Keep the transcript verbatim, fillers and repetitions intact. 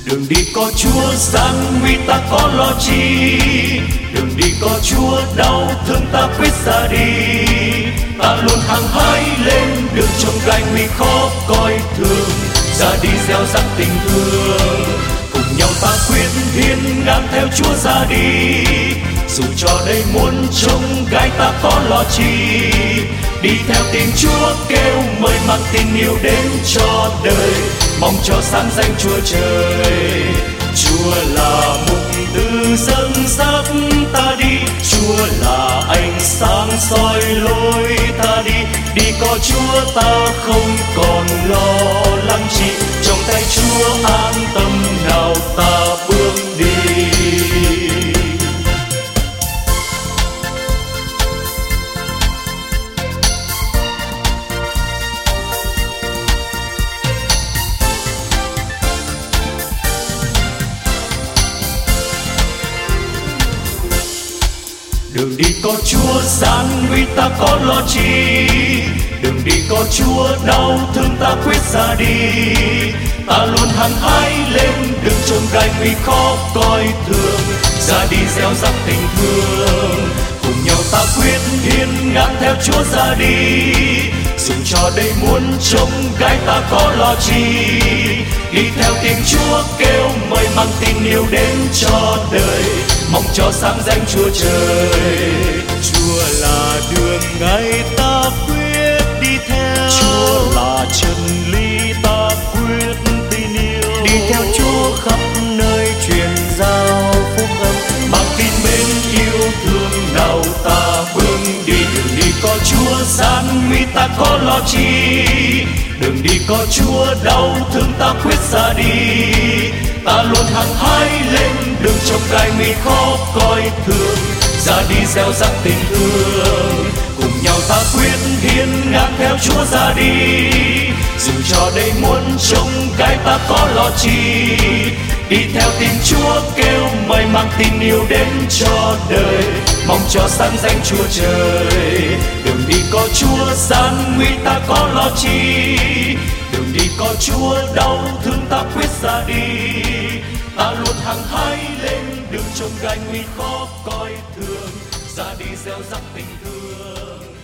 Đường đi có Chúa gian nguy ta có lo chi, đường đi có Chúa đau thương ta quyết ra đi. Ta luôn hăng hái lên đường trong gai nguy khó coi thường, ra đi gieo rắc tình thương. Cùng nhau ta quyết hiên ngang theo Chúa ra đi, dù cho đây muôn trông gai ta có lo chi. Đi theo tiếng Chúa kêu mời mang tin yêu đến cho đời, mong cho sáng danh Chúa trời. Chúa là mục tư dẫn dắt ta đi, Chúa là ánh sáng soi lối ta đi. Đi có Chúa ta không còn lo lắng chi, trong tay Chúa an tâm nào ta bước đi. Đường đi có Chúa gian nguy ta có lo chi, đường đi có Chúa đau thương ta quyết ra đi. Ta luôn hăng hái lên đường chông gai nguy khó coi thường, ra đi gieo rắc tình thương. Cùng nhau ta quyết hiên ngang theo Chúa ra đi, dù cho đây muôn trông gai ta có lo chi. Đi theo tiếng Chúa kêu mời mang tin yêu đến cho đời, mong cho sáng danh Chúa trời. Chúa là đường ngay ta quyết đi theo, Chúa là chân lý ta quyết tin yêu. đi theo Chúa khắp nơi truyền giao phúc âm, mang tin mến yêu thương nào ta bước đi. Đường đi có Chúa gian nguy ta có lo chi, đường đi có Chúa đau thương ta quyết ra đi. Ta luôn hăng hái lên đường trong gai nguy khó coi thường, ra đi gieo rắc tình thương. Cùng nhau ta quyết hiên ngang theo Chúa ra đi, dù cho đây muôn trông gai ta có lo chi. Đi theo tiếng Chúa kêu mời mang tin yêu đến cho đời, mong cho sáng danh Chúa trời. Đường đi có Chúa gian nguy ta có lo chi, đường đi có Chúa đau thương ta quyết ra đi. Ta luôn hăng hái lên đường trong gai nguy khó coi thường, ra đi gieo rắc tình thương.